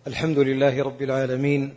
الحمد لله رب العالمين،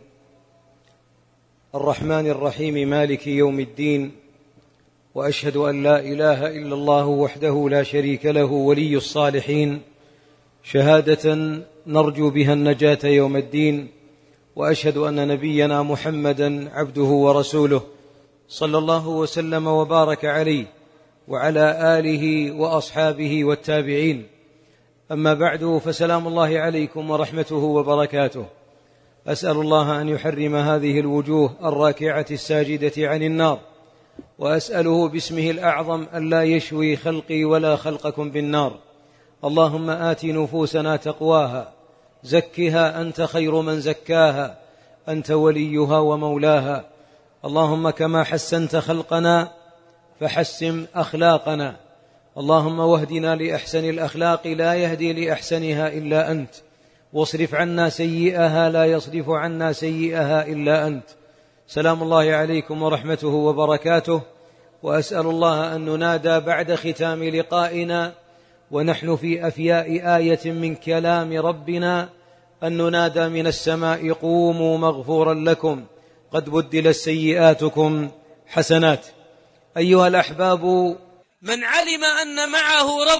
الرحمن الرحيم، مالك يوم الدين، وأشهد أن لا إله إلا الله وحده لا شريك له ولي الصالحين، شهادة نرجو بها النجاة يوم الدين. وأشهد أن نبينا محمدا عبده ورسوله صلى الله وسلم وبارك عليه وعلى آله وأصحابه والتابعين. أما بعد، فسلام الله عليكم ورحمته وبركاته. أسأل الله أن يحرم هذه الوجوه الراكعة الساجدة عن النار، وأسأله باسمه الأعظم أن لا يشوي خلقي ولا خلقكم بالنار. اللهم آت نفوسنا تقواها، زكها أنت خير من زكاها، أنت وليها ومولاها. اللهم كما حسنت خلقنا فحسن أخلاقنا، اللهم واهدنا لأحسن الأخلاق لا يهدي لأحسنها إلا أنت، واصرف عنا سيئها لا يصرف عنا سيئها إلا أنت. سلام الله عليكم ورحمته وبركاته. وأسأل الله أن ننادى بعد ختام لقائنا ونحن في أفياء آية من كلام ربنا، أن ننادى من السماء: قوموا مغفورا لكم قد بدلت سيئاتكم حسنات. أيها الأحباب، من علم أن معه رب،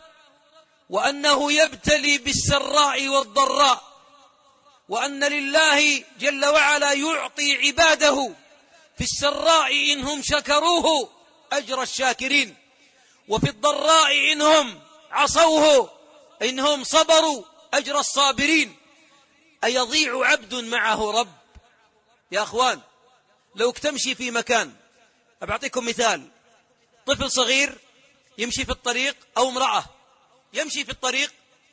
وأنه يبتلي بالسراء والضراء، وأن لله جل وعلا يعطي عباده في السراء إنهم شكروه أجر الشاكرين، وفي الضراء إنهم عصوه إنهم صبروا أجر الصابرين. أيضيع عبد معه رب؟ يا أخوان، لو تمشي في مكان، أبعطيكم مثال: طفل صغير يمشي في الطريق، أو امرأة يمشي في الطريق،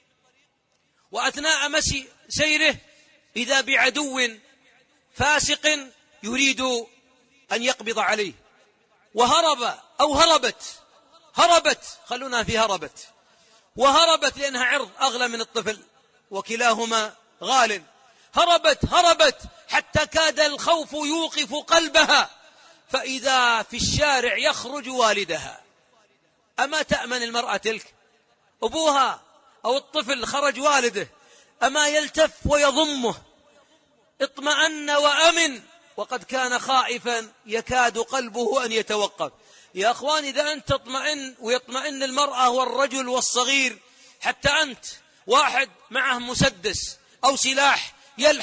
وأثناء مشي سيره إذا بعدو فاسق يريد أن يقبض عليه، وهرب أو هربت، خلونا في وهربت لأنها عرض أغلى من الطفل، وكلاهما غال. هربت حتى كاد الخوف يوقف قلبها، فإذا في الشارع يخرج والدها. أما تأمن المرأة تلك؟ أبوها أو الطفل خرج والده، أما يلتف ويضمه؟ اطمأن وأمن، وقد كان خائفا يكاد قلبه أن يتوقف. يا أخوان، إذا أنت تطمئن ويطمئن المرأة والرجل والصغير، حتى أنت واحد معه مسدس أو سلاح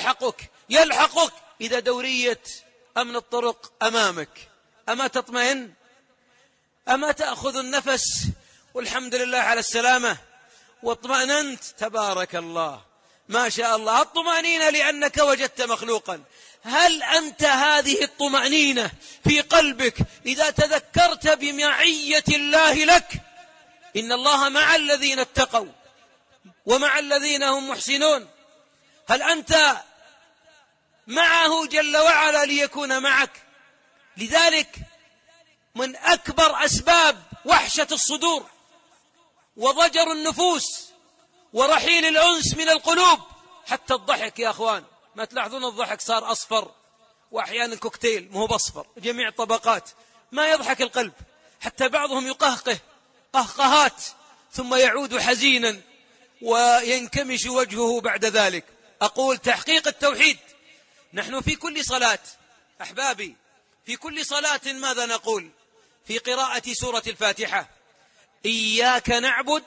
يلحقك إذا دورية أمن الطرق أمامك، أما تطمئن؟ أما تأخذ النفس والحمد لله على السلامة واطمأننت؟ تبارك الله، ما شاء الله. الطمأنينة لأنك وجدت مخلوقا. هل أنت هذه الطمأنينة في قلبك إذا تذكرت بمعية الله لك؟ إن الله مع الذين اتقوا ومع الذين هم محسنون. هل أنت معه جل وعلا ليكون معك؟ لذلك من أكبر أسباب وحشة الصدور وضجر النفوس ورحيل الأنس من القلوب حتى الضحك. يا أخوان، ما تلاحظون الضحك صار أصفر، وأحيانا كوكتيل، مو بأصفر، جميع طبقات، ما يضحك القلب، حتى بعضهم يقهقه قهقهات ثم يعود حزينا وينكمش وجهه بعد ذلك. أقول تحقيق التوحيد. نحن في كل صلاة أحبابي، في كل صلاة ماذا نقول في قراءة سورة الفاتحة؟ إياك نعبد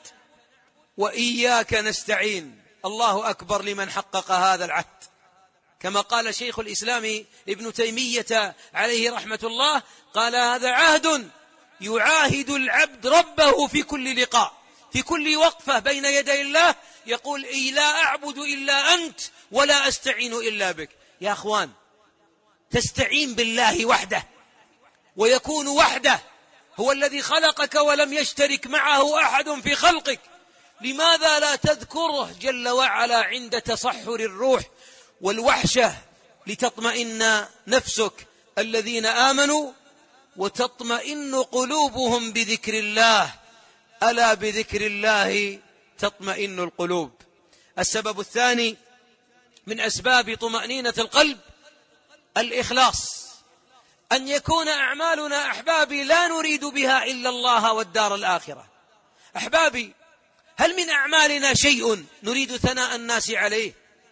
وإياك نستعين. الله أكبر لمن حقق هذا العهد، كما قال شيخ الإسلام ابن تيمية عليه رحمة الله، قال: هذا عهد يعاهد العبد ربه في كل لقاء، في كل وقفة بين يدي الله، يقول: إي لا أعبد إلا أنت ولا أستعين إلا بك. يا أخوان، تستعين بالله وحده، ويكون وحده هو الذي خلقك ولم يشترك معه أحد في خلقك. لماذا لا تذكره جل وعلا عند تصحر الروح والوحشة لتطمئن نفسك؟ الذين آمنوا وتطمئن قلوبهم بذكر الله، ألا بذكر الله تطمئن القلوب. السبب الثاني من أسباب طمأنينة القلب الإخلاص، أن يكون أعمالنا أحبابي لا نريد بها إلا الله والدار الآخرة. أحبابي، هل من أعمالنا شيء نريد ثناء الناس عليه؟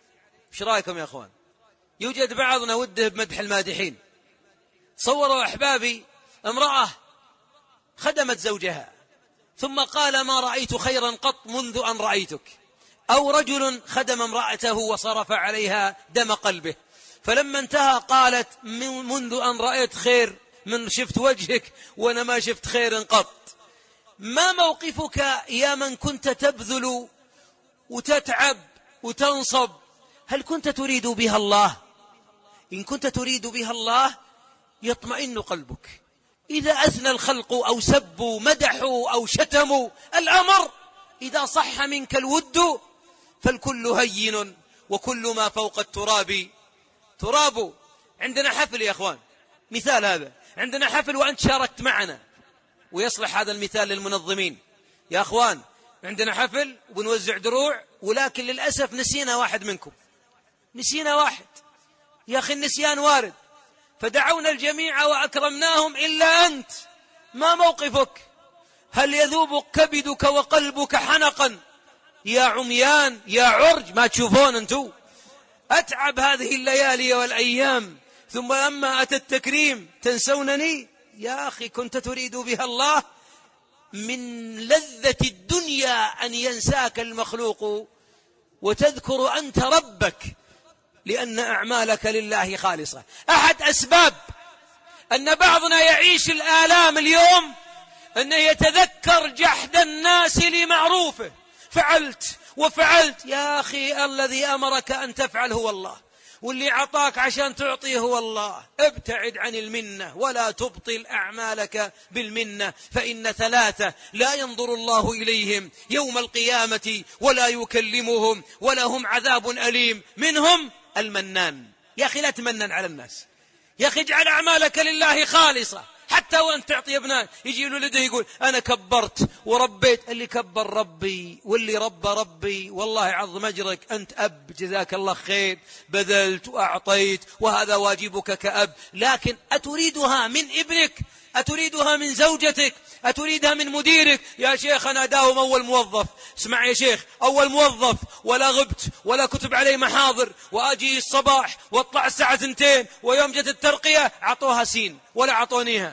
ايش رايكم يا اخوان؟ يوجد بعضنا وده بمدح المادحين. صوروا أحبابي امرأة خدمت زوجها ثم قال ما رأيت خيرا قط منذ أن رأيتك، أو رجل خدم امرأته وصرف عليها دم قلبه، فلما انتهى قالت منذ أن رأيت خير من شفت وجهك وأنا ما شفت خير قط. ما موقفك يا من كنت تبذل وتتعب وتنصب؟ هل كنت تريد بها الله؟ إن كنت تريد بها الله يطمئن قلبك. إذا أثنى الخلق أو سبوا مدحوا أو شتموا الأمر، إذا صح منك الود فالكل هين وكل ما فوق التراب تراب. عندنا حفل يا أخوان، مثال هذا، عندنا حفل وأنت شاركت معنا، ويصلح هذا المثال للمنظمين. يا أخوان عندنا حفل وبنوزع دروع، ولكن للأسف نسينا واحد منكم، نسينا واحد. يا أخي النسيان وارد، فدعونا الجميع وأكرمناهم إلا أنت. ما موقفك؟ هل يذوب كبدك وقلبك حنقا يا عميان يا عرج؟ ما تشوفون أنتو؟ أتعب هذه الليالي والأيام ثم لما أتى التكريم تنسونني. يا أخي كنت تريد بها الله؟ من لذة الدنيا أن ينساك المخلوق وتذكر أنت ربك، لأن أعمالك لله خالصة. أحد أسباب أن بعضنا يعيش الآلام اليوم أنه يتذكر جحد الناس لمعروفه، فعلت وفعلت. يا أخي الذي أمرك أن تفعل هو الله، واللي عطاك عشان تعطيه هو الله. ابتعد عن المنة ولا تبطل أعمالك بالمنة، فإن ثلاثة لا ينظر الله إليهم يوم القيامة ولا يكلمهم ولهم عذاب أليم، منهم المنان. يا أخي لا تمنن على الناس، يا أخي اجعل أعمالك لله خالصة. حتى وأنت تعطي ابنان يجي لولده يقول أنا كبرت وربيت. اللي كبر ربي واللي ربى ربي، والله عظم أجرك، أنت أب جزاك الله خير، بذلت وأعطيت وهذا واجبك كأب. لكن أتريدها من ابنك؟ أتريدها من زوجتك؟ أتريدها من مديرك؟ يا شيخ أنا داوم أول موظف. اسمع يا شيخ، أول موظف ولا غبت ولا كتب علي محاضر، وأجي الصباح واطلع الساعة 2، ويوم جت الترقية عطوها سين ولا عطونيها،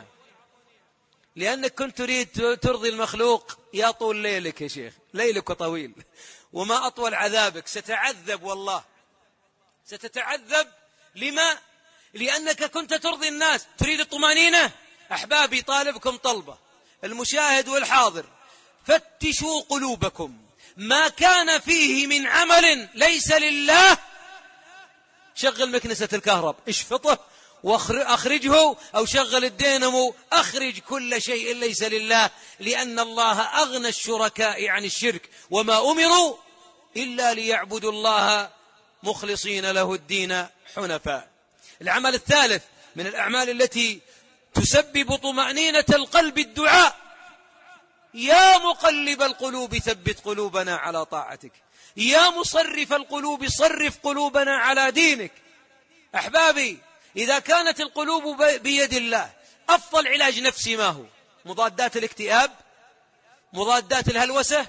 لأنك كنت تريد ترضي المخلوق. يا طول ليلك يا شيخ، ليلك طويل وما أطول عذابك. ستعذب والله، ستتعذب. لما؟ لأنك كنت ترضي الناس، تريد الطمأنينة. أحبابي طالبكم طلبة، المشاهد والحاضر، فتشوا قلوبكم، ما كان فيه من عمل ليس لله شغل مكنسة الكهرب اشفطه وأخرجه، أو شغل الدينمو، أخرج كل شيء ليس لله، لأن الله أغنى الشركاء عن الشرك، وما أمروا إلا ليعبدوا الله مخلصين له الدين حنفاء. العمل الثالث من الأعمال التي تسبب طمأنينة القلب الدعاء. يا مقلب القلوب ثبت قلوبنا على طاعتك، يا مصرف القلوب صرف قلوبنا على دينك. أحبابي إذا كانت القلوب بيد الله، أفضل علاج نفسي ما هو؟ مضادات الاكتئاب، مضادات الهلوسة،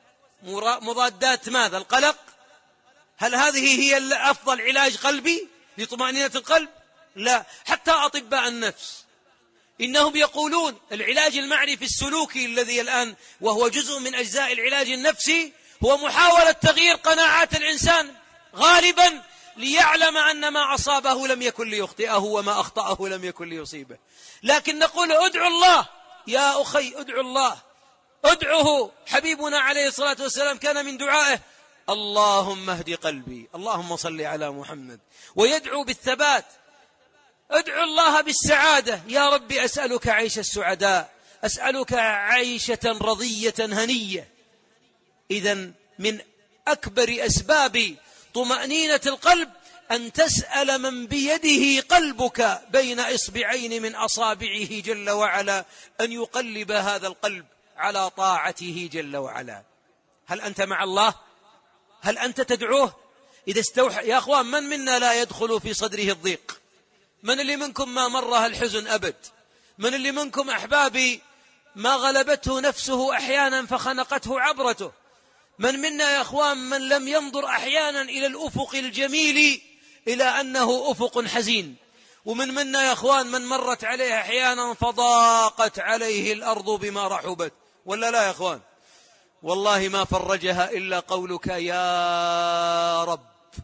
مضادات ماذا؟ القلق. هل هذه هي أفضل علاج قلبي لطمأنينة القلب؟ لا. حتى أطباء النفس إنهم يقولون العلاج المعرفي السلوكي الذي الآن وهو جزء من أجزاء العلاج النفسي هو محاولة تغيير قناعات الإنسان غالبا، ليعلم أن ما أصابه لم يكن ليخطئه وما أخطأه لم يكن ليصيبه. لكن نقول ادعوا الله يا أخي، ادعوا الله، ادعوه. حبيبنا عليه الصلاة والسلام كان من دعائه اللهم اهد قلبي، اللهم صل على محمد، ويدعو بالثبات. ادعو الله بالسعادة، يا ربي أسألك عيش السعداء، أسألك عيشة رضية هنية. إذن من أكبر أسباب طمأنينة القلب أن تسأل من بيده قلبك بين إصبعين من أصابعه جل وعلا أن يقلب هذا القلب على طاعته جل وعلا. هل أنت مع الله؟ هل أنت تدعوه؟ إذا استوحى يا أخوان، من منا لا يدخل في صدره الضيق؟ من اللي منكم ما مره الحزن أبد؟ من اللي منكم أحبابي ما غلبته نفسه أحيانا فخنقته عبرته؟ من منا يا أخوان من لم ينظر أحيانا إلى الأفق الجميل إلى أنه أفق حزين؟ ومن منا يا أخوان من مرت عليه أحيانا فضاقت عليه الأرض بما رحبت، ولا لا يا أخوان؟ والله ما فرجها إلا قولك يا رب،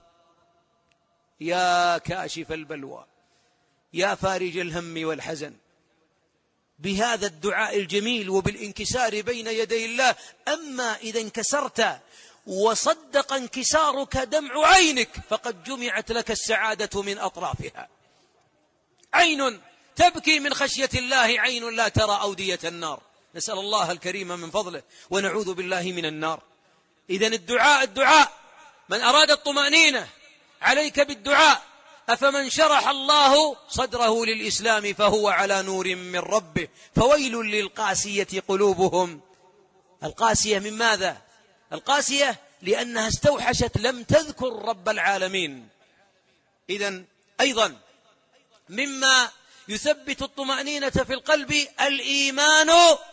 يا كاشف البلوى، يا فارج الهم والحزن. بهذا الدعاء الجميل وبالانكسار بين يدي الله. أما إذا انكسرت وصدق انكسارك دمع عينك فقد جمعت لك السعادة من أطرافها. عين تبكي من خشية الله، عين لا ترى أودية النار. نسأل الله الكريم من فضله ونعوذ بالله من النار. إذن الدعاء من أراد الطمأنينة عليك بالدعاء. أفمن شرح الله صدره للإسلام فهو على نور من ربه فويل للقاسية قلوبهم. القاسية من ماذا؟ القاسية لأنها استوحشت لم تذكر رب العالمين. إذن أيضا مما يثبت الطمأنينة في القلب الإيمان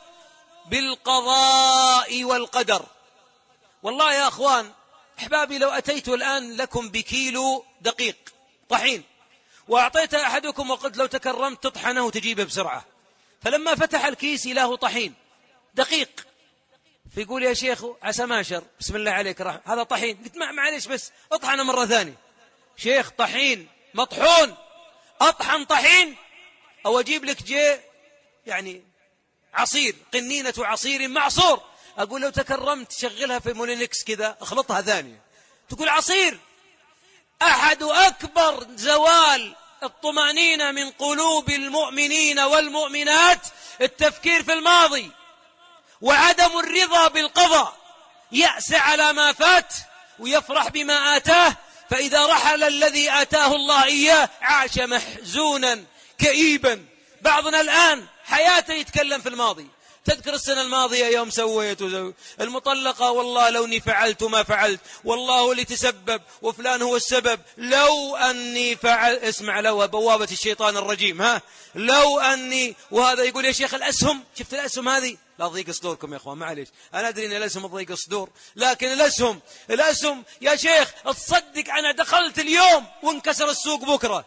بالقضاء والقدر. والله يا أخوان أحبابي، لو أتيت الآن لكم بكيلو دقيق طحين وأعطيت أحدكم وقلت لو تكرمت تطحنه وتجيبه بسرعة، فلما فتح الكيس له طحين دقيق، فيقول يا شيخ عسى ماشر بسم الله عليك هذا طحين. قلت معليش بس اطحنه مرة ثانية. شيخ طحين مطحون، أطحن طحين أو أجيب لك يعني عصير، قنينة عصير معصور. أقول لو تكرمت شغلها في مولينكس كذا اخلطها ثانية. تقول عصير. أحد أكبر زوال الطمأنينة من قلوب المؤمنين والمؤمنات التفكير في الماضي وعدم الرضا بالقضاء. يأس على ما فات ويفرح بما آتاه، فإذا رحل الذي آتاه الله إياه عاش محزونا كئيبا. بعضنا الآن حياته يتكلم في الماضي. تذكر السنة الماضية يوم سويت المطلقة، والله لو أني فعلت ما فعلت، والله اللي تسبب وفلان هو السبب، لو أني فعل. اسمع، لو بوابة الشيطان الرجيم، لو أني. وهذا يقول يا شيخ الأسهم، شفت الأسهم هذه؟ لا تضيق صدوركم يا أخوان، معليش أنا أدري أن الأسهم تضيق الصدور، لكن الأسهم يا شيخ تصدق أنا دخلت اليوم وانكسر السوق بكرة.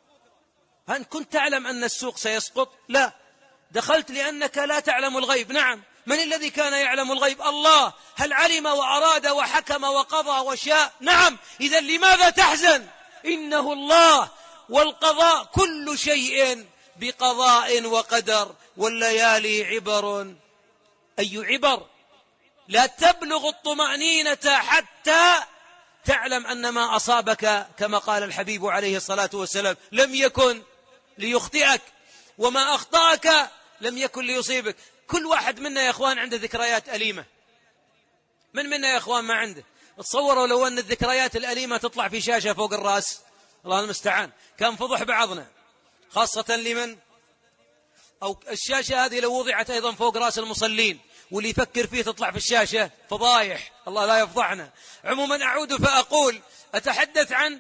هل كنت تعلم أن السوق سيسقط؟ لا، دخلت لأنك لا تعلم الغيب. نعم، من الذي كان يعلم الغيب؟ الله. هل علم وأراد وحكم وقضى وشاء؟ نعم. إذا لماذا تحزن؟ إنه الله، والقضاء كل شيء بقضاء وقدر، والليالي عبر. أي عبر؟ لا تبلغ الطمأنينة حتى تعلم أن ما أصابك كما قال الحبيب عليه الصلاة والسلام لم يكن ليخطئك، وما أخطأك لم يكن ليصيبك. كل واحد منا يا أخوان عنده ذكريات أليمة. من منا يا أخوان ما عنده؟ تصوروا لو أن الذكريات الأليمة تطلع في شاشة فوق الرأس، الله المستعان، كان فضح بعضنا، خاصة لمن أو الشاشة هذه لو وضعت أيضا فوق رأس المصلين واللي يفكر فيه تطلع في الشاشة فضايح، الله لا يفضحنا. عموما أعود فأقول أتحدث عن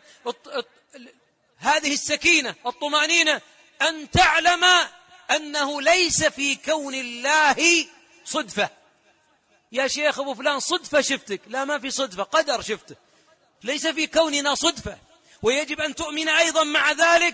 هذه السكينة الطمأنينة، أن تعلم أنه ليس في كون الله صدفة. يا شيخ أبو فلان صدفة شفتك، لا ما في صدفة، قدر شفته، ليس في كوننا صدفة. ويجب أن تؤمن أيضا مع ذلك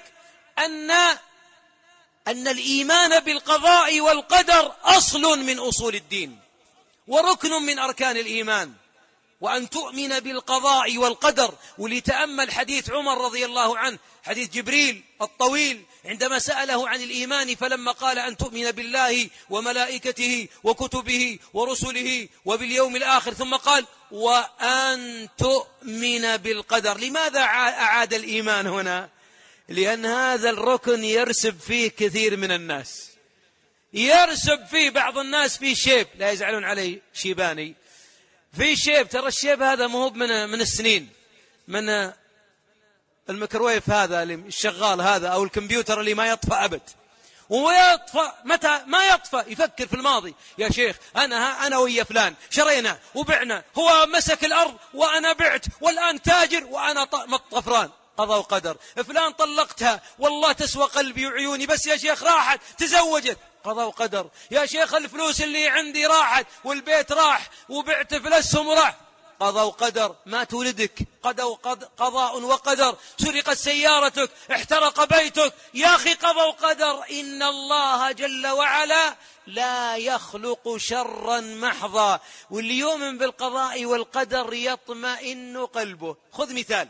أن الإيمان بالقضاء والقدر أصل من أصول الدين وركن من أركان الإيمان، وأن تؤمن بالقضاء والقدر. ولتأمل حديث عمر رضي الله عنه، حديث جبريل الطويل عندما سأله عن الإيمان، فلما قال أن تؤمن بالله وملائكته وكتبه ورسله وباليوم الآخر، ثم قال وأن تؤمن بالقدر. لماذا أعاد الإيمان هنا؟ لأن هذا الركن يرسب فيه كثير من الناس، يرسب فيه بعض الناس فيه شيب، لا يزعلون علي شيباني، في شيب. ترى الشيب هذا مو من السنين، من الميكروويف هذا اللي الشغال هذا أو الكمبيوتر اللي ما يطفأ أبد. ويطفأ متى ما يطفأ يفكر في الماضي. يا شيخ أنا ويا فلان شرينا وبعنا، هو مسك الأرض وأنا بعت والآن تاجر وأنا طفران. قضاء وقدر. فلان طلقتها والله تسوى قلبي وعيوني، بس يا شيخ راحت تزوجت، قضاء وقدر. يا شيخ الفلوس اللي عندي راحت والبيت راح وبعت في الأسهم وراح، قضاء وقدر، ما تولدك قضاء وقدر، سرقت سيارتك، احترق بيتك، يا أخي قضاء وقدر. إن الله جل وعلا لا يخلق شرا محضا، واللي يؤمن بالقضاء والقدر يطمئن قلبه. خذ مثال،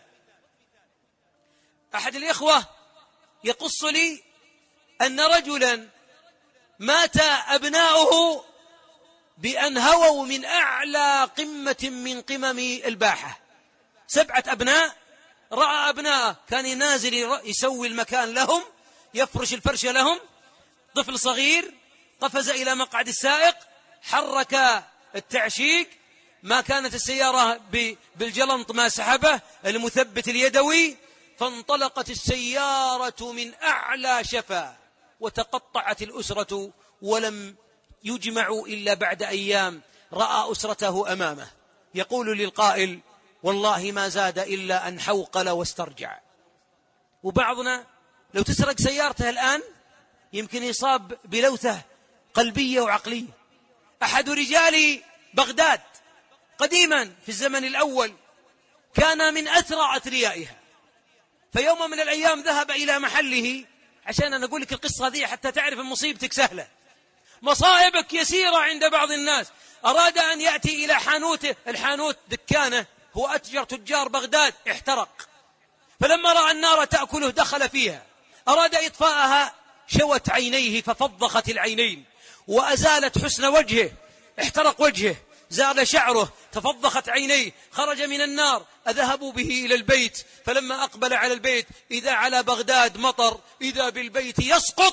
أحد الإخوة يقص لي أن رجلا مات أبناؤه بأن هووا من أعلى قمة من قمم الباحة، 7 أبناء، رأى أبناءه كان نازل يسوي المكان لهم، يفرش الفرشة لهم، طفل صغير قفز إلى مقعد السائق، حرك التعشيق، ما كانت السيارة بالجلنط ما سحبه، المثبت اليدوي، فانطلقت السيارة من أعلى شفا، وتقطعت الأسرة ولم يجمعوا إلا بعد أيام. رأى أسرته أمامه، يقول للقائل: والله ما زاد إلا أن حوقل واسترجع. وبعضنا لو تسرق سيارته الآن يمكن يصاب بلوثة قلبية وعقلية. أحد رجال بغداد قديما في الزمن الأول كان من أثرى أثريائها، فيوم من الأيام ذهب إلى محله، عشان أنا أقول لك القصة هذه حتى تعرف مصيبتك سهلة، مصائبك يسيرة عند بعض الناس. أراد أن يأتي إلى حانوته، الحانوت دكانه، هو أتجر تجار بغداد، احترق، فلما رأى النار تأكله دخل فيها، أراد إطفاءها، شوت عينيه ففضخت العينين، وأزالت حسن وجهه، احترق وجهه، زال شعره، تفضخت عينيه، خرج من النار. أذهبوا به إلى البيت، فلما أقبل على البيت إذا على بغداد مطر، إذا بالبيت يسقط،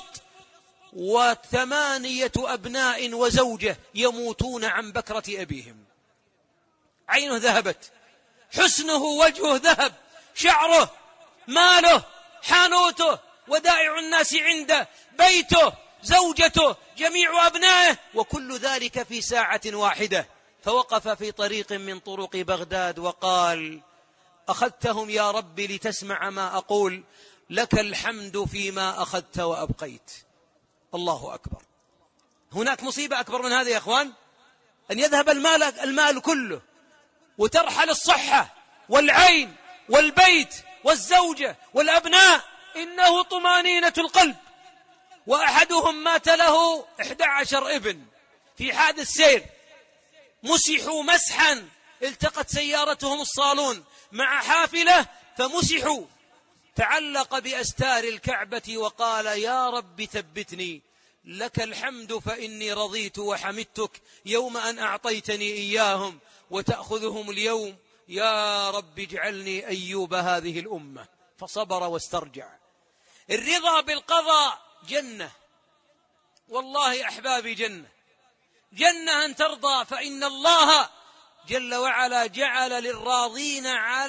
و8 أبناء وزوجة يموتون عن بكرة أبيهم. عينه ذهبت، حسنه وجهه ذهب، شعره، ماله، حانوته، ودائع الناس عنده، بيته، زوجته، جميع أبنائه، وكل ذلك في ساعة واحدة. فوقف في طريق من طرق بغداد وقال: أخذتهم يا رب لتسمع ما أقول، لك الحمد فيما أخذت وأبقيت. الله أكبر. هناك مصيبة أكبر من هذا يا أخوان؟ أن يذهب المال كله، وترحل الصحة والعين والبيت والزوجة والأبناء. إنه طمانينة القلب. وأحدهم مات له 11 ابن في حادث سير، مسحوا مسحا، التقت سيارتهم الصالون مع حافلة فمسحوا، تعلق بأستار الكعبة وقال: يا رب ثبتني، لك الحمد فإني رضيت وحمدتك يوم أن أعطيتني إياهم وتأخذهم اليوم، يا رب اجعلني أيوب هذه الأمة. فصبر واسترجع. الرضا بالقضاء جنة، والله أحبابي جنة، جنة أن ترضى، فإن الله جل وعلا جعل للراضين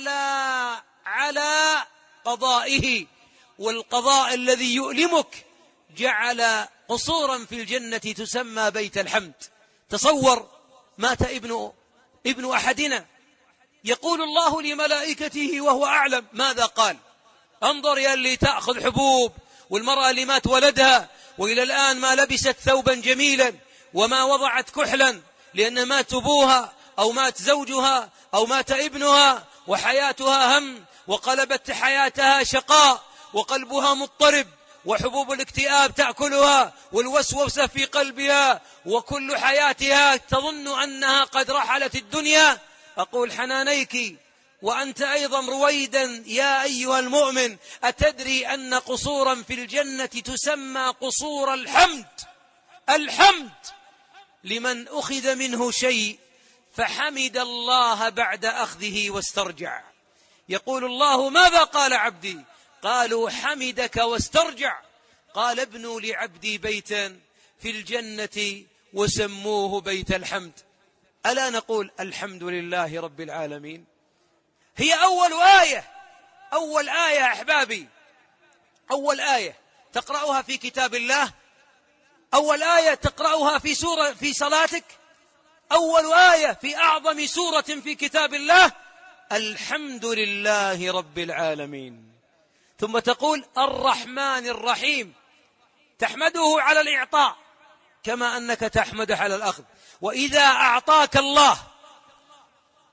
على قضائه، والقضاء الذي يؤلمك جعل قصورا في الجنة تسمى بيت الحمد. تصور، مات ابن أحدنا، يقول الله لملائكته وهو أعلم ماذا قال: انظر يا اللي تأخذ حبوب، والمرأة اللي مات ولدها وإلى الآن ما لبست ثوبا جميلا وما وضعت كحلا، لأن مات أبوها أو مات زوجها أو مات ابنها، وحياتها هم، وقلبت حياتها شقاء، وقلبها مضطرب، وحبوب الاكتئاب تأكلها، والوسوسة في قلبها، وكل حياتها تظن أنها قد رحلت الدنيا. أقول حنانيك وأنت أيضا رويدا يا أيها المؤمن، أتدري أن قصورا في الجنة تسمى قصور الحمد؟ الحمد لمن أخذ منه شيء فحمد الله بعد أخذه واسترجع. يقول الله: ماذا قال عبدي؟ قالوا: حمدك واسترجع. قال: ابنوا لعبدي بيتا في الجنة وسموه بيت الحمد. ألا نقول الحمد لله رب العالمين؟ هي أول آية أحبابي، أول آية تقرأها في كتاب الله، أول آية تقرأها في صلاتك، أول آية في أعظم سورة في كتاب الله، الحمد لله رب العالمين. ثم تقول الرحمن الرحيم، تحمده على الإعطاء كما أنك تحمده على الأخذ. وإذا أعطاك الله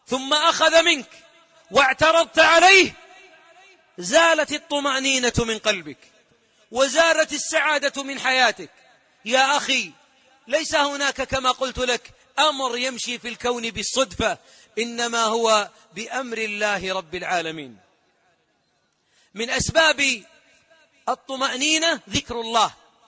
ثم أخذ منك واعترضت عليه، زالت الطمأنينة من قلبك وزالت السعادة من حياتك. يا أخي، ليس هناك كما قلت لك أمر يمشي في الكون بالصدفة، إنما هو بأمر الله رب العالمين. من أسباب الطمأنينة ذكر الله.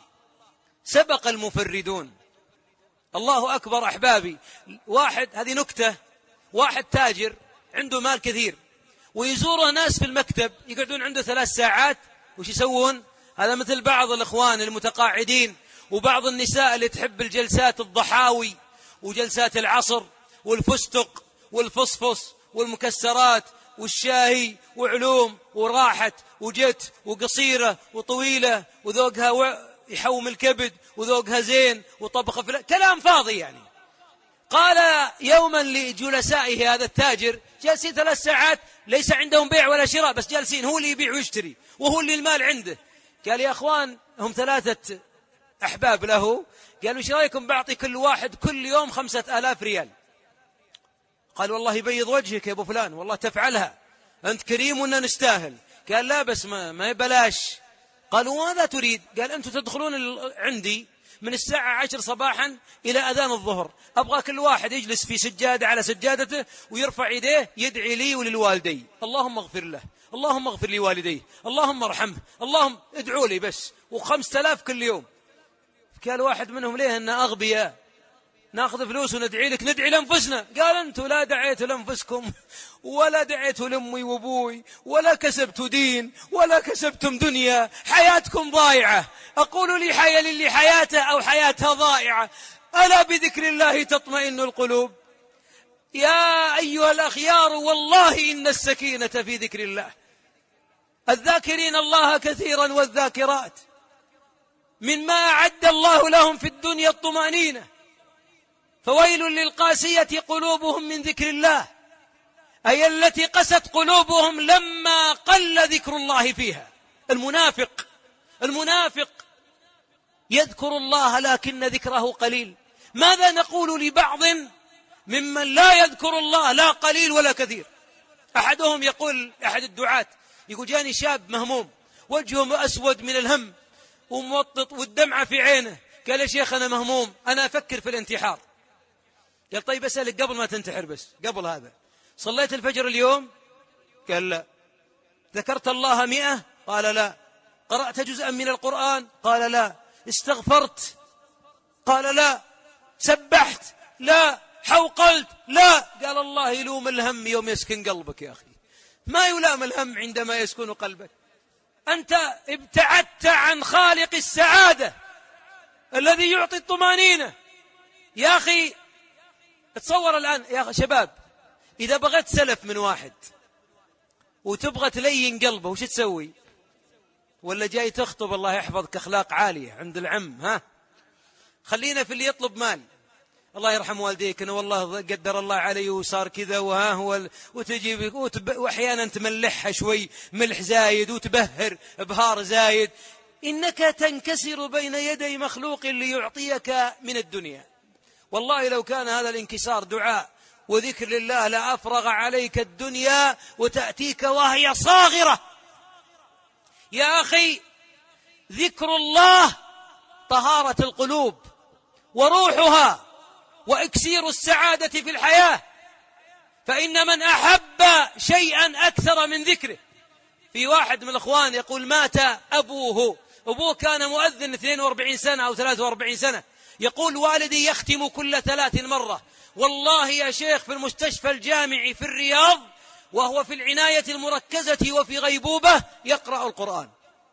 سبق المفردون. الله أكبر أحبابي. هذه نكتة، واحد تاجر عنده مال كثير ويزوره ناس في المكتب يقعدون عنده 3 ساعات، وش يسوون؟ هذا مثل بعض الإخوان المتقاعدين وبعض النساء اللي تحب الجلسات الضحاوي وجلسات العصر والفستق والفصفص والمكسرات والشاهي وعلوم وراحت وجت وقصيرة وطويلة وذوقها يحوم الكبد وذوقها زين وطبخ كلام فاضي يعني. قال يوما لجلسائه هذا التاجر جالسين 3 ساعات ليس عندهم بيع ولا شراء، بس جالسين، هو اللي يبيع ويشتري وهو اللي المال عنده. قال يا أخوان، هم 3 أحباب له، قالوا ايش رايكم بعطي كل واحد كل يوم 5000 ريال؟ قال والله يبيض وجهك يا ابو فلان، والله تفعلها، انت كريم وإننا نستاهل. قال لا بس ما بلاش. قالوا ماذا تريد؟ قال انتم تدخلون عندي من الساعة 10 صباحا إلى أذان الظهر، أبغى كل واحد يجلس في سجادة على سجادته ويرفع يديه يدعي لي وللوالدي، اللهم اغفر له، اللهم اغفر لي والديه، اللهم ارحمه، اللهم ادعوا لي بس، و5000 كل يوم. قال واحد منهم ليه إن أغبياء ناخذ فلوس وندعي لك؟ ندعي لأنفسنا. قال أنتوا لا دعيتوا لأنفسكم ولا دعيتوا لأمي وأبوي ولا كسبتوا دين ولا كسبتم دنيا، حياتكم ضائعة. أقول لي حي للي حياته أو حياتها ضائعة. ألا بذكر الله تطمئن القلوب؟ يا أيها الأخيار، والله إن السكينة في ذكر الله. الذاكرين الله كثيرا والذاكرات مما أعد الله لهم في الدنيا الطمأنينة. فويل للقاسية قلوبهم من ذكر الله، أي التي قست قلوبهم لما قل ذكر الله فيها. المنافق يذكر الله لكن ذكره قليل. ماذا نقول لبعض ممن لا يذكر الله لا قليل ولا كثير؟ أحدهم يقول، أحد الدعاة يقول جاني شاب مهموم وجهه أسود من الهم وموطط والدمعة في عينه. قال يا شيخ أنا مهموم، أنا أفكر في الانتحار. قال طيب أسألك قبل ما تنتحر، بس قبل هذا صليت الفجر اليوم؟ قال لا. ذكرت الله 100؟ قال لا. قرأت جزءا من القرآن؟ قال لا. استغفرت؟ قال لا. سبحت؟ لا. حوقلت؟ لا. قال الله يلوم الهم يوم يسكن قلبك يا أخي، ما يلام الهم عندما يسكن قلبك. أنت ابتعدت عن خالق السعادة الذي يعطي الطمأنينة. يا أخي تصور الآن يا شباب، إذا بغيت سلف من واحد وتبغى تلين قلبه وش تسوي؟ ولا جاي تخطب الله يحفظك أخلاق عالية عند العم، ها؟ خلينا في اللي يطلب مال. الله يرحم والديك، أنا والله قدر الله علي وصار كذا وها هو، وتجي وأحيانا تملحها شوي ملح زايد وتبهر بهار زايد. إنك تنكسر بين يدي مخلوق ليعطيك من الدنيا. والله لو كان هذا الانكسار دعاء وذكر لله لأفرغ عليك الدنيا وتأتيك وهي صاغرة. يا أخي، ذكر الله طهارة القلوب وروحها وإكسير السعادة في الحياة. فإن من أحب شيئا أكثر من ذكره. في واحد من الأخوان يقول مات أبوه كان مؤذن 42 سنة أو 43 سنة. يقول والدي يختم كل 3 مرة. والله يا شيخ في المستشفى الجامعي في الرياض وهو في العناية المركزة وفي غيبوبة يقرأ القرآن،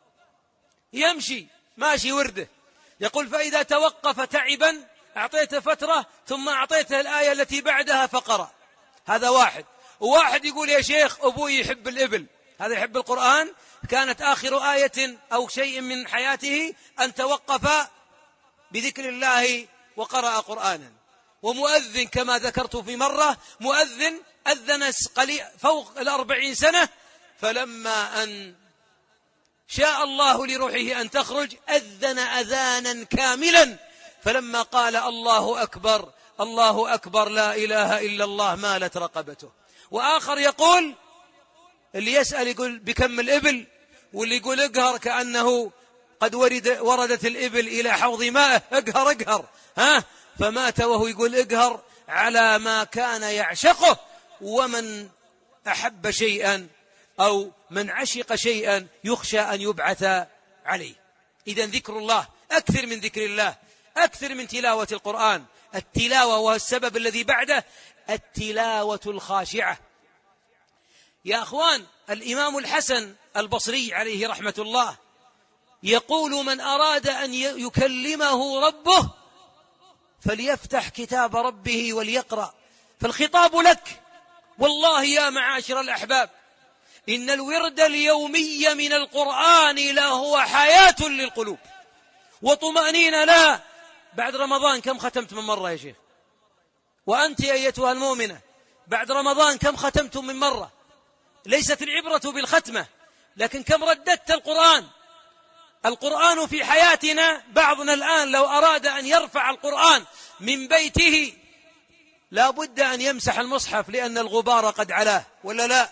يمشي ماشي ورده. يقول فإذا توقف تعبا أعطيته فترة ثم أعطيته الآية التي بعدها فقرأ. هذا واحد. وواحد يقول يا شيخ أبوي يحب الإبل، هذا يحب القرآن، كانت آخر آية أو شيء من حياته أن توقف بذكر الله وقرأ قرآنا. ومؤذن كما ذكرت في مرة، مؤذن أذن فوق 40 سنة، فلما أن شاء الله لروحه أن تخرج أذن أذانا كاملا، فلما قال الله أكبر الله أكبر لا إله إلا الله مالت رقبته. وآخر يقول، اللي يسأل يقول بكم الإبل، واللي يقول اقهر كأنه قد وردت الإبل إلى حوض ماء، اقهر اقهر، فمات وهو يقول اقهر على ما كان يعشقه. ومن أحب شيئا أو من عشق شيئا يخشى أن يبعث عليه. إذن ذكر الله، أكثر من ذكر الله، أكثر من تلاوة القرآن. التلاوة والسبب الذي بعده التلاوة الخاشعة. يا أخوان، الإمام الحسن البصري عليه رحمة الله يقول: من أراد أن يكلمه ربه فليفتح كتاب ربه وليقرأ. فالخطاب لك والله يا معاشر الأحباب، إن الورد اليومي من القرآن لهو حياة للقلوب وطمأنينة لها. بعد رمضان كم ختمت من مرة يا شيخ؟ وأنت أيتها المؤمنة بعد رمضان كم ختمتم من مرة؟ ليست العبرة بالختمة، لكن كم رددت القرآن. القرآن في حياتنا. بعضنا الآن لو أراد أن يرفع القرآن من بيته لا بد أن يمسح المصحف لأن الغبار قد علاه، ولا لا؟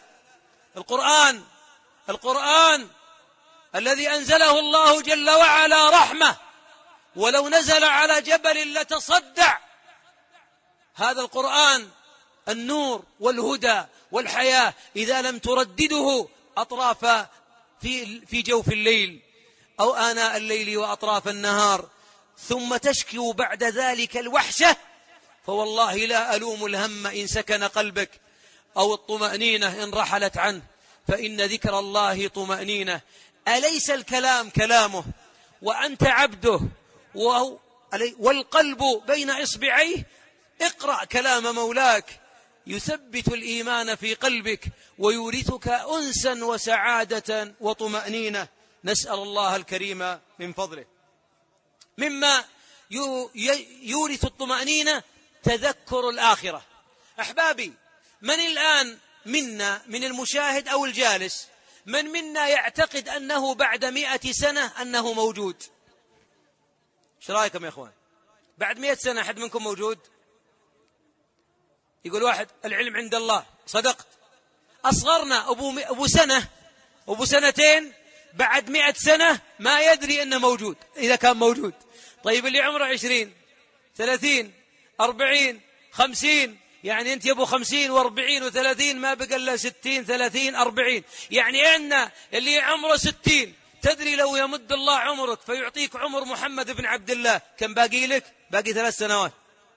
القرآن الذي أنزله الله جل وعلا رحمة، ولو نزل على جبل لتصدع. هذا القرآن النور والهدى والحياة. إذا لم تردده أطراف في جوف الليل أو آناء الليل وأطراف النهار ثم تشكو بعد ذلك الوحشة، فوالله لا ألوم الهم إن سكن قلبك أو الطمأنينة إن رحلت عنه، فإن ذكر الله طمأنينة. أليس الكلام كلامه وأنت عبده والقلب بين إصبعيه؟ اقرأ كلام مولاك يثبت الإيمان في قلبك ويورثك أنسا وسعادة وطمأنينة. نسأل الله الكريم من فضله. مما يورث الطمأنينة تذكر الآخرة. أحبابي، من الآن منا من المشاهد أو الجالس من منا يعتقد أنه بعد 100 سنة أنه موجود؟ ايش رأيكم يا أخوان؟ بعد 100 سنة أحد منكم موجود؟ يقول واحد العلم عند الله، صدقت. أصغرنا أبو سنة أبو سنتين بعد 100 سنة ما يدري أنه موجود إذا كان موجود. طيب اللي عمره 20 30 40 50، يعني أنت يا أبو 50 و40 و30 ما بقى إلا 60 30 40، يعني أن اللي عمره 60 تدري لو يمد الله عمرك فيعطيك عمر محمد بن عبد الله كم باقي لك؟ باقي 3 سنوات.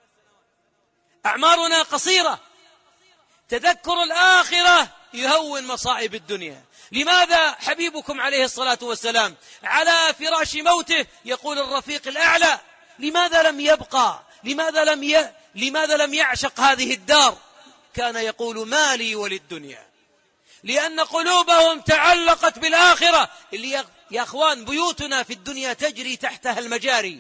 أعمارنا قصيرة. تذكر الآخرة يهون مصائب الدنيا. لماذا حبيبكم عليه الصلاة والسلام على فراش موته يقول الرفيق الأعلى؟ لماذا لم يبقى؟ لماذا لم يعشق هذه الدار؟ كان يقول مالي وللدنيا، لأن قلوبهم تعلقت بالآخرة. يا أخوان، بيوتنا في الدنيا تجري تحتها المجاري،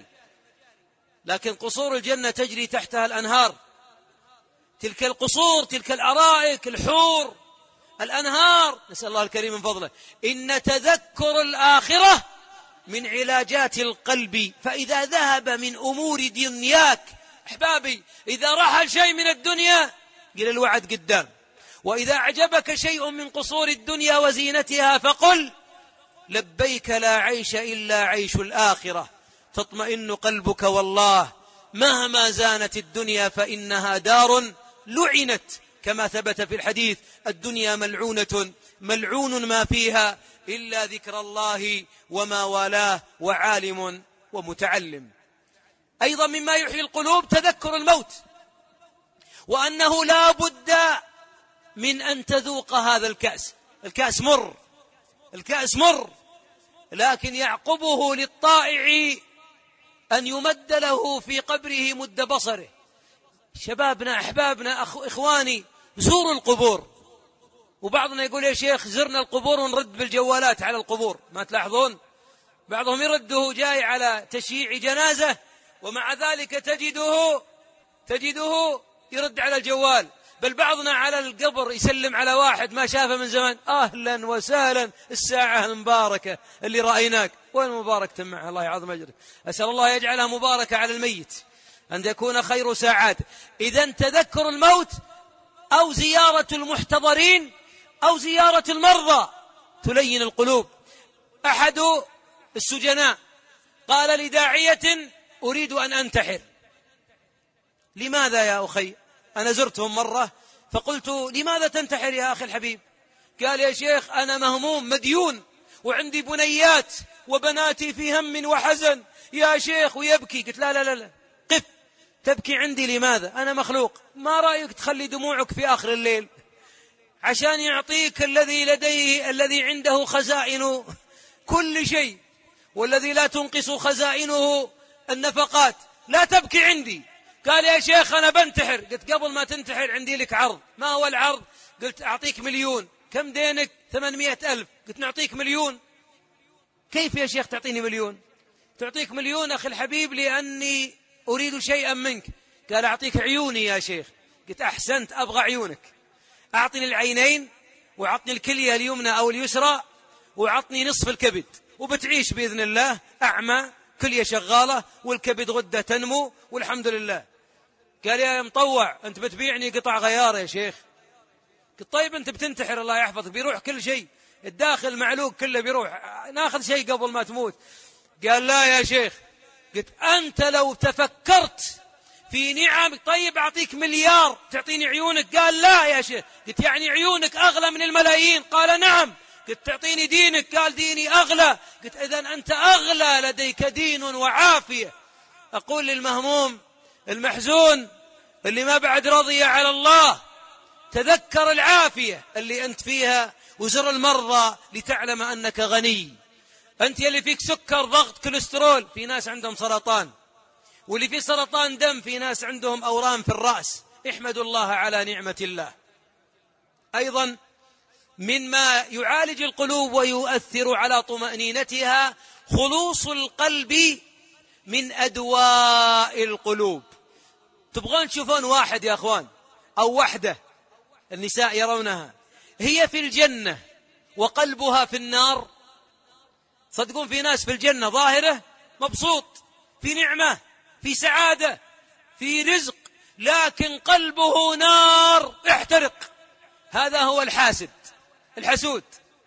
لكن قصور الجنة تجري تحتها الأنهار. تلك القصور، تلك الأرائك، الحور، الأنهار، نسأل الله الكريم من فضله. إن تذكر الآخرة من علاجات القلب. فإذا ذهب من أمور دنياك، أحبابي، إذا رحل شيء من الدنيا قل الوعد قدام. وإذا أعجبك شيء من قصور الدنيا وزينتها فقل لبيك لا عيش إلا عيش الآخرة. تطمئن قلبك والله مهما زانت الدنيا فإنها دار لعنت، كما ثبت في الحديث: الدنيا ملعونة ملعون ما فيها إلا ذكر الله وما والاه وعالم ومتعلم. أيضا مما يحيي القلوب تذكر الموت، وأنه لا بد من أن تذوق هذا الكأس. الكأس مر، لكن يعقبه للطائع أن يمد له في قبره مد بصره. شبابنا، أحبابنا، إخواني، زوروا القبور. وبعضنا يقول يا شيخ زرنا القبور ونرد بالجوالات على القبور، ما تلاحظون؟ بعضهم يرده جاي على تشييع جنازة ومع ذلك تجده يرد على الجوال. بل بعضنا على القبر يسلم على واحد ما شافه من زمان: أهلا وسهلا، الساعة المباركة اللي رأيناك. وين مبارك تمعها؟ الله يعظم أجرك. أسأل الله يجعلها مباركة على الميت. أن يكون خير ساعات. إذن تذكر الموت أو زيارة المحتضرين أو زيارة المرضى تلين القلوب. أحد السجناء قال لداعية: أريد أن أنتحر. لماذا يا أخي؟ أنا زرتهم مرة فقلت: لماذا تنتحر يا أخي الحبيب؟ قال: يا شيخ أنا مهموم مديون وعندي بنيات وبناتي في هم وحزن يا شيخ، ويبكي. قلت: لا لا لا، قف، تبكي عندي لماذا؟ أنا مخلوق. ما رأيك تخلي دموعك في آخر الليل عشان يعطيك الذي لديه، الذي عنده خزائن كل شيء، والذي لا تنقص خزائنه النفقات. لا تبكي عندي. قال: يا شيخ أنا بنتحر. قلت: قبل ما تنتحر عندي لك عرض. ما هو العرض؟ قلت: أعطيك 1,000,000. كم دينك؟ 800,000. قلت: نعطيك 1,000,000. كيف يا شيخ تعطيني 1,000,000؟ تعطيك 1,000,000 أخي الحبيب لأني أريد شيئا منك. قال: أعطيك عيوني يا شيخ. قلت: أحسنت، أبغى عيونك. أعطني العينين، وأعطني الكلية اليمنى أو اليسرى، وأعطني نصف الكبد، وبتعيش بإذن الله أعمى، كلية شغالة والكبد غدة تنمو والحمد لله. قال: يا مطوع أنت بتبيعني قطع غيار يا شيخ. قلت: طيب أنت بتنتحر الله يحفظك، بيروح كل شيء، الداخل معلوق كله بيروح، ناخذ شيء قبل ما تموت. قال: لا يا شيخ. قلت: أنت لو تفكرت في نعم، طيب أعطيك 1,000,000,000 تعطيني عيونك. قال: لا يا شيخ. قلت: يعني عيونك أغلى من الملايين؟ قال: نعم. قلت: تعطيني دينك؟ قال: ديني أغلى. قلت: إذن أنت أغلى، لديك دين وعافية. أقول للمهموم المحزون اللي ما بعد رضي على الله: تذكر العافية اللي أنت فيها، وزر المرضى لتعلم أنك غني. أنت يلي فيك سكر، ضغط، كوليسترول، في ناس عندهم سرطان، واللي فيه سرطان دم في ناس عندهم أورام في الرأس. احمدوا الله على نعمة الله. أيضا مما يعالج القلوب ويؤثر على طمأنينتها خلوص القلب من أدواء القلوب. تبغون تشوفون واحد يا أخوان أو وحدة، النساء يرونها، هي في الجنة وقلبها في النار؟ صدقون في ناس في الجنة ظاهرة مبسوط، في نعمة، في سعادة، في رزق، لكن قلبه نار احترق. هذا هو الحاسد الحسود،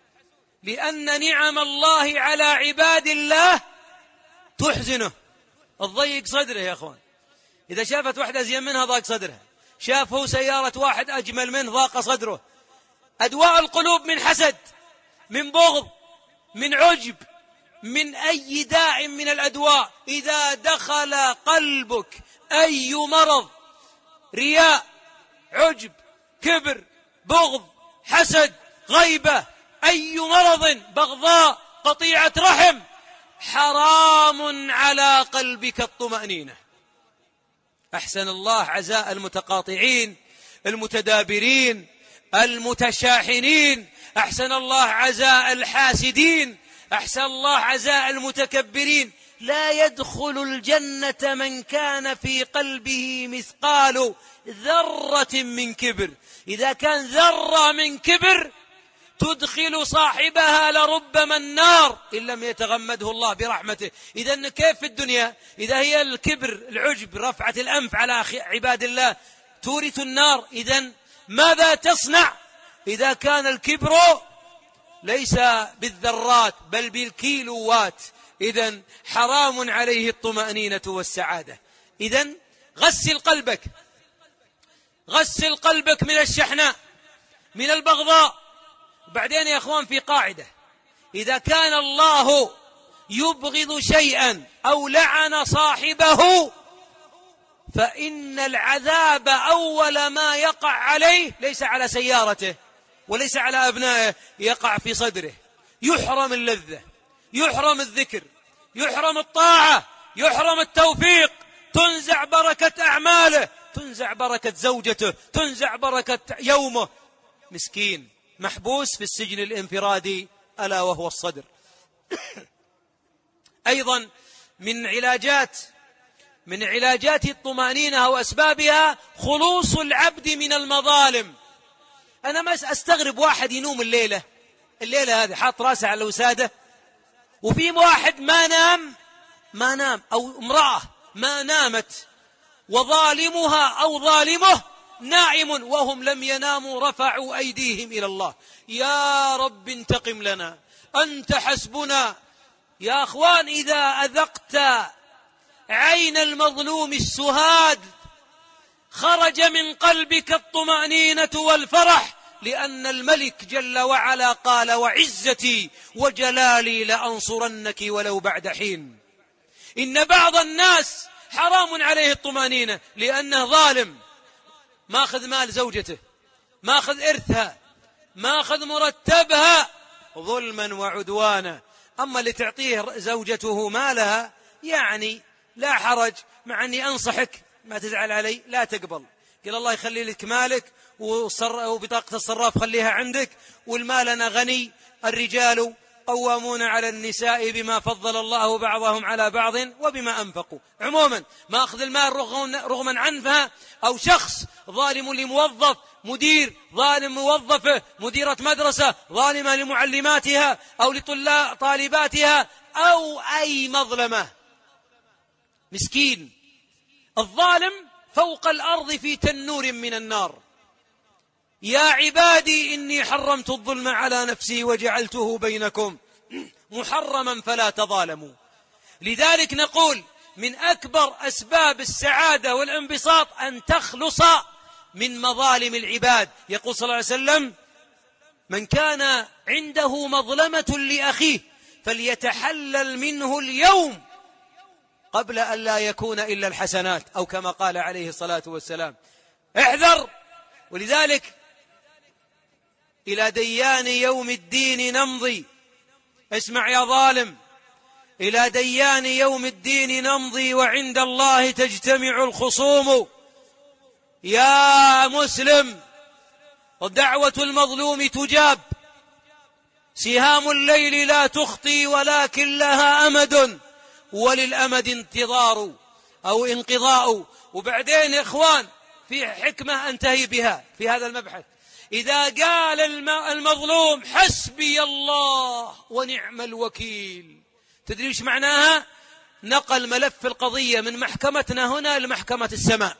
لأن نعم الله على عباد الله تحزنه، تضيق صدره يا أخوان. إذا شافت واحدة زين منها ضاق صدرها، شافه سيارة واحد أجمل منه ضاق صدره. أدواء القلوب من حسد، من بغض، من عجب، من أي داء من الأدواء. إذا دخل قلبك أي مرض، رياء، عجب، كبر، بغض، حسد، غيبة، أي مرض، بغضاء، قطيعة رحم، حرام على قلبك الطمأنينة. أحسن الله عزاء المتقاطعين، المتدابرين، المتشاحنين، أحسن الله عزاء الحاسدين، أحسن الله عزاء المتكبرين. لا يدخل الجنة من كان في قلبه مثقال ذرة من كبر. إذا كان ذرة من كبر تدخل صاحبها لربما النار إن لم يتغمده الله برحمته. إذن كيف في الدنيا إذا هي الكبر، العجب، رفعة الأنف على عباد الله تورث النار؟ إذن ماذا تصنع إذا كان الكبر ليس بالذرات بل بالكيلوات؟ إذن حرام عليه الطمأنينة والسعادة. إذن غسل قلبك، غسل قلبك من الشحناء، من البغضاء. بعدين يا أخوان في قاعدة: إذا كان الله يبغض شيئا أو لعن صاحبه فإن العذاب أول ما يقع عليه ليس على سيارته وليس على أبنائه، يقع في صدره. يحرم اللذة، يحرم الذكر، يحرم الطاعة، يحرم التوفيق، تنزع بركة أعماله، تنزع بركة زوجته، تنزع بركة يومه. مسكين محبوس في السجن الانفرادي ألا وهو الصدر. أيضا من علاجات الطمأنينة وأسبابها خلوص العبد من المظالم. أنا ما أستغرب واحد ينوم الليلة هذه حاط راسه على الوسادة، وفي واحد ما نام، أو امرأة ما نامت وظالمها أو ظالمه نائم وهم لم يناموا رفعوا أيديهم إلى الله: يا رب انتقم لنا، أنت حسبنا. يا أخوان، إذا أذقت عين المظلوم السهاد خرج من قلبك الطمأنينة والفرح، لأن الملك جل وعلا قال: وعزتي وجلالي لأنصرنك ولو بعد حين. إن بعض الناس حرام عليه الطمأنينة لأنه ظالم، ماخذ مال زوجته، ماخذ إرثها، ماخذ مرتبها ظلما وعدوانا. أما اللي تعطيه زوجته مالها يعني لا حرج، مع أني أنصحك ما تزعل علي، لا تقبل، قال الله يخلي لك مالك وبطاقة الصراف خليها عندك، والمال أنا غني. الرجال قوامون على النساء بما فضل الله بعضهم على بعض وبما أنفقوا. عموما ما أخذ المال رغما عنها، أو شخص ظالم لموظف، مدير ظالم موظفه، مديرة مدرسة ظالمة لمعلماتها أو لطالباتها، أو أي مظلمة. مسكين الظالم فوق الأرض في تنور من النار. يا عبادي إني حرمت الظلم على نفسي وجعلته بينكم محرما فلا تظالموا. لذلك نقول من أكبر أسباب السعادة والانبساط أن تخلص من مظالم العباد. يقول صلى الله عليه وسلم: من كان عنده مظلمة لأخيه فليتحلل منه اليوم قبل أن لا يكون إلا الحسنات، أو كما قال عليه الصلاة والسلام. احذر. ولذلك إلى ديان يوم الدين نمضي. اسمع يا ظالم، إلى ديان يوم الدين نمضي وعند الله تجتمع الخصوم. يا مسلم، دعوة المظلوم تجاب، سهام الليل لا تخطي ولكن لها أمد، وللأمد انتظار أو انقضاء. وبعدين يا إخوان في حكمة أنتهي بها في هذا المبحث: إذا قال المظلوم حسبي الله ونعم الوكيل، تدري ايش معناها؟ نقل ملف القضية من محكمتنا هنا لمحكمة السماء،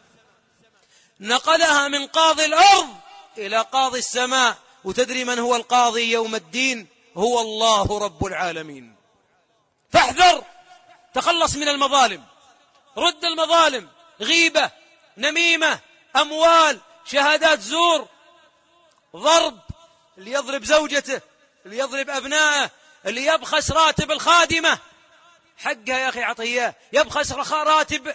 نقلها من قاضي الأرض إلى قاضي السماء. وتدري من هو القاضي يوم الدين؟ هو الله رب العالمين. فاحذر، تخلص من المظالم، رد المظالم، غيبة، نميمة، أموال، شهادات زور، ضرب، اللي يضرب زوجته، اللي يضرب أبنائه، اللي يبخس راتب الخادمة حقها يا أخي عطيه، يبخس راتب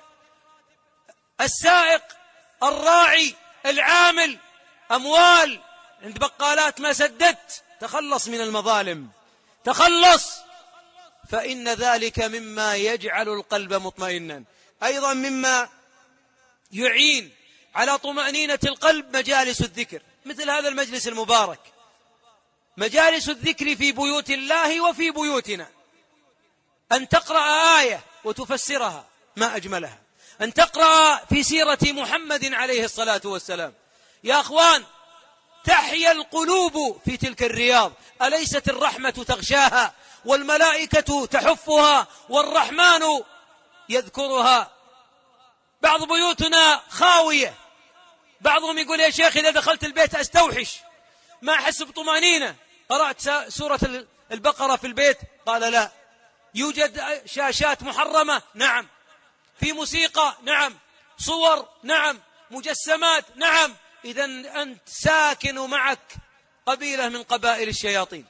السائق، الراعي، العامل، أموال عند بقالات ما سددت. تخلص من المظالم، تخلص، فإن ذلك مما يجعل القلب مطمئنا. أيضا مما يعين على طمأنينة القلب مجالس الذكر، مثل هذا المجلس المبارك، مجالس الذكر في بيوت الله وفي بيوتنا. أن تقرأ آية وتفسرها، ما أجملها. أن تقرأ في سيرة محمد عليه الصلاة والسلام. يا أخوان، تحيا القلوب في تلك الرياض. أليست الرحمة تغشاها والملائكة تحفها والرحمن يذكرها؟ بعض بيوتنا خاوية، بعضهم يقول يا شيخ إذا دخلت البيت أستوحش، ما أحس بطمأنينة. قرأت سورة البقرة في البيت؟ قال لا. يوجد شاشات محرمة؟ نعم. في موسيقى؟ نعم. صور؟ نعم. مجسمات؟ نعم. إذن أنت ساكن معك قبيلة من قبائل الشياطين،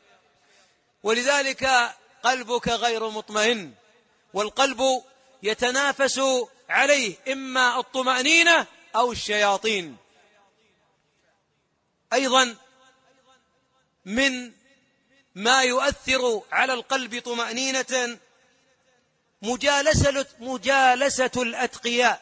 ولذلك قلبك غير مطمئن، والقلب يتنافس عليه إما الطمأنينة أو الشياطين. أيضا من ما يؤثر على القلب طمأنينة مجالسة الأتقياء،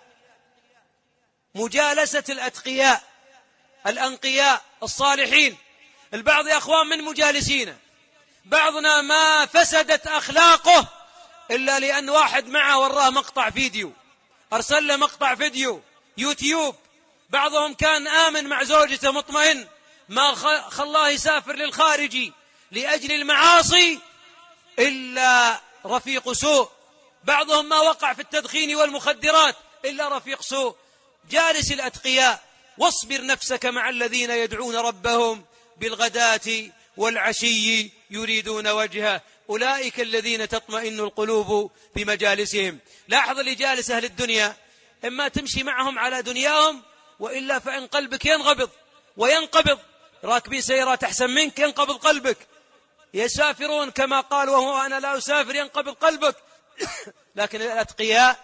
مجالسة الأتقياء الأنقياء الصالحين. البعض يا أخوان من مجالسين، بعضنا ما فسدت أخلاقه إلا لأن واحد معه وراه مقطع فيديو، أرسل له مقطع فيديو يوتيوب. بعضهم كان آمن مع زوجته مطمئن، ما خلاه يسافر للخارج لأجل المعاصي إلا رفيق سوء. بعضهم ما وقع في التدخين والمخدرات إلا رفيق سوء. جالس الأتقياء واصبر نفسك مع الذين يدعون ربهم بالغداة والعشي يريدون وجهه أولئك الذين تطمئن القلوب بمجالسهم. لاحظ اللي جالس أهل الدنيا إما تمشي معهم على دنياهم وإلا فإن قلبك ينغبض وينقبض. راكبين سيارات أحسن منك ينقبض قلبك، يسافرون كما قال وهو أنا لا أسافر ينقبض قلبك. لكن الأتقياء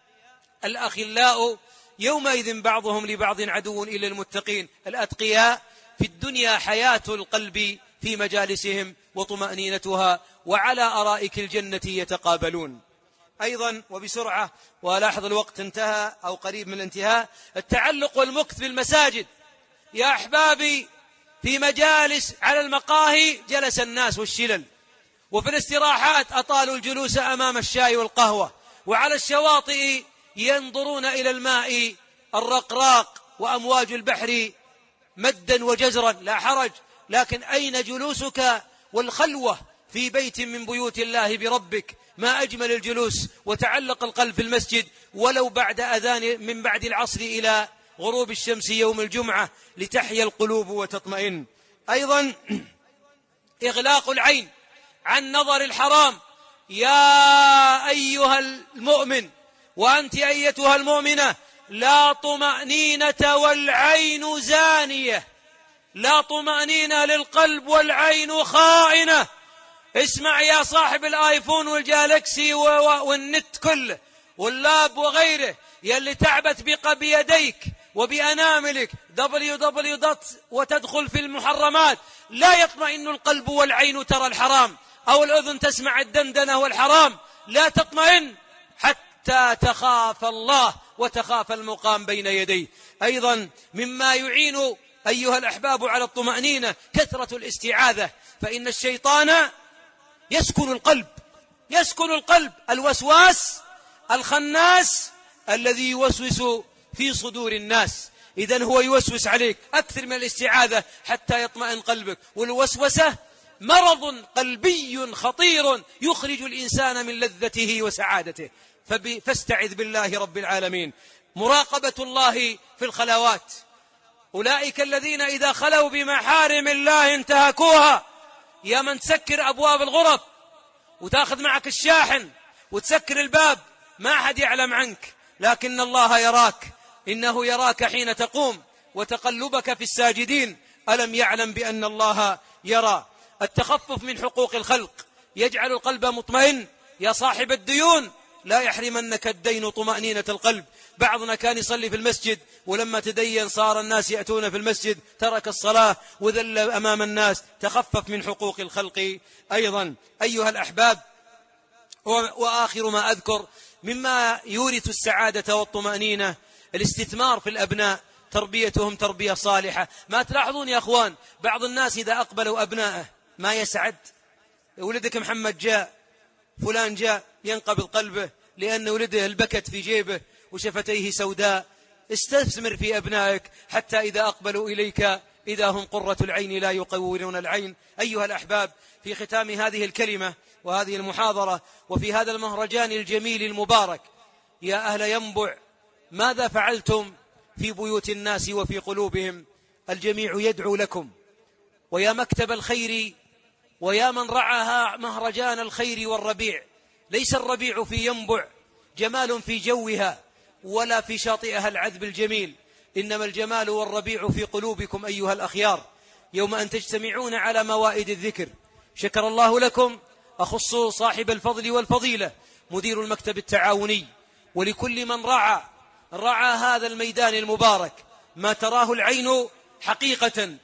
الأخلاء يومئذ بعضهم لبعض عدو إلا المتقين. الأتقياء في الدنيا حياة القلب في مجالسهم وطمأنينتها، وعلى أرائك الجنة يتقابلون. أيضا وبسرعة ولاحظ الوقت انتهى أو قريب من الانتهاء، التعلق والمكث في المساجد. يا أحبابي في مجالس على المقاهي جلس الناس والشلل، وفي الاستراحات أطالوا الجلوس أمام الشاي والقهوة، وعلى الشواطئ ينظرون إلى الماء الرقراق وأمواج البحر مدا وجزرا لا حرج. لكن أين جلوسك والخلوة في بيت من بيوت الله بربك؟ ما أجمل الجلوس وتعلق القلب في المسجد ولو بعد أذان من بعد العصر إلى غروب الشمس يوم الجمعة لتحيا القلوب وتطمئن. أيضا إغلاق العين عن نظر الحرام. يا أيها المؤمن وأنت أيتها المؤمنة لا طمأنينة والعين زانية، لا طمأنينة للقلب والعين خائنة. اسمع يا صاحب الآيفون والجالكسي والنت كله واللاب وغيره، يلي تعبت بيديك وبأناملك www وتدخل في المحرمات، لا يطمئن القلب والعين ترى الحرام، أو الأذن تسمع الدندنة والحرام، لا تطمئن حتى تخاف الله وتخاف المقام بين يديه. أيضا مما يعين أيها الأحباب على الطمأنينة كثرة الاستعاذة، فإن الشيطان يسكن القلب الوسواس الخناس الذي يوسوس في صدور الناس. إذن هو يوسوس عليك، أكثر من الاستعاذة حتى يطمئن قلبك. والوسوسة مرض قلبي خطير يخرج الإنسان من لذته وسعادته، فاستعذ بالله رب العالمين. مراقبة الله في الخلوات. أولئك الذين إذا خلوا بمحارم الله انتهكوها. يا من تسكر أبواب الغرف وتأخذ معك الشاحن وتسكر الباب، ما أحد يعلم عنك، لكن الله يراك، إنه يراك حين تقوم وتقلبك في الساجدين. ألم يعلم بأن الله يرى؟ التخفف من حقوق الخلق يجعل القلب مطمئن. يا صاحب الديون لا يحرمنك الدين طمأنينة القلب. بعضنا كان يصلي في المسجد، ولما تدين صار الناس يأتون في المسجد ترك الصلاة وذل أمام الناس. تخفف من حقوق الخلق. أيضا أيها الأحباب، وآخر ما أذكر مما يورث السعادة والطمأنينة الاستثمار في الأبناء، تربيتهم تربية صالحة. ما تلاحظون يا أخوان بعض الناس إذا أقبلوا أبنائه ما يسعد؟ ولدك محمد جاء، فلان جاء، ينقبض قلبه لأن ولده البكت في جيبه وشفتيه سوداء. استثمر في أبنائك حتى إذا أقبلوا إليك إذا هم قرة العين لا يقورون العين. أيها الأحباب، في ختام هذه الكلمة وهذه المحاضرة وفي هذا المهرجان الجميل المبارك، يا أهل ينبع ماذا فعلتم في بيوت الناس وفي قلوبهم؟ الجميع يدعو لكم. ويا مكتب الخير ويا من رعاها مهرجان الخير والربيع، ليس الربيع في ينبع جمال في جوها ولا في شاطئها العذب الجميل، إنما الجمال والربيع في قلوبكم أيها الأخيار، يوم أن تجتمعون على موائد الذكر. شكر الله لكم. أخص صاحب الفضل والفضيلة مدير المكتب التعاوني، ولكل من رعى هذا الميدان المبارك. ما تراه العين حقيقة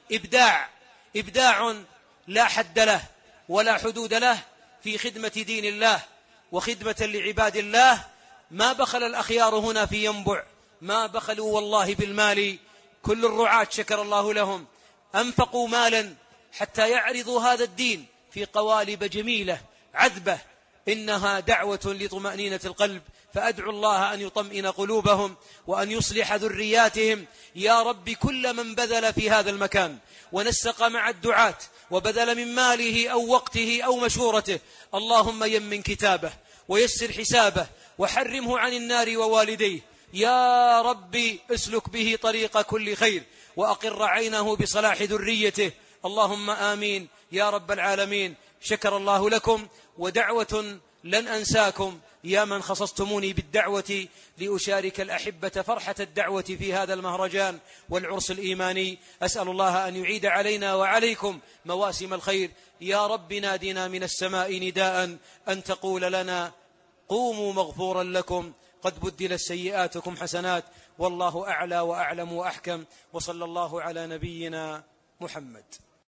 إبداع لا حد له ولا حدود له في خدمة دين الله وخدمة لعباد الله. ما بخل الأخيار هنا في ينبع، ما بخلوا والله بالمال. كل الرعاة شكر الله لهم أنفقوا مالا حتى يعرضوا هذا الدين في قوالب جميلة عذبة، إنها دعوة لطمأنينة القلب. فأدعو الله أن يطمئن قلوبهم وأن يصلح ذرياتهم. يا رب كل من بذل في هذا المكان ونسق مع الدعاة وبذل من ماله أو وقته أو مشورته، اللهم يمن كتابه ويسر حسابه وحرمه عن النار ووالديه. يا ربي اسلك به طريق كل خير، وأقر عينه بصلاح ذريته، اللهم آمين يا رب العالمين. شكر الله لكم، ودعوة لن أنساكم يا من خصصتموني بالدعوة لأشارك الأحبة فرحة الدعوة في هذا المهرجان والعرس الإيماني. أسأل الله أن يعيد علينا وعليكم مواسم الخير. يا رب نادنا من السماء نداء أن تقول لنا قوموا مغفورا لكم، قد بدلت سيئاتكم حسنات، والله أعلى وأعلم وأحكم. وصلى الله على نبينا محمد.